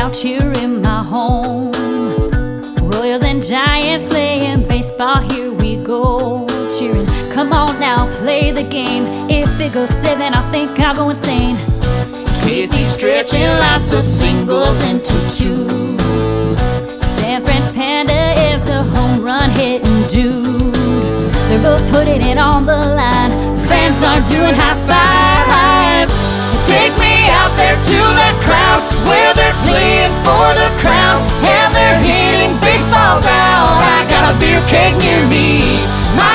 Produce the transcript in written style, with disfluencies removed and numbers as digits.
out here in my home. Royals and Giants playing baseball, here we go. Cheering, come on now, play the game. If it goes 7, I think I'll go insane. Casey's stretching lots of singles into 2. San Fran's Panda is the home run hitting dude. They're both putting it on the line. Fans are doing high fives. Take me out there to that crowd where they're playing for the crown and they're hitting baseballs out. I got a beer keg near me. My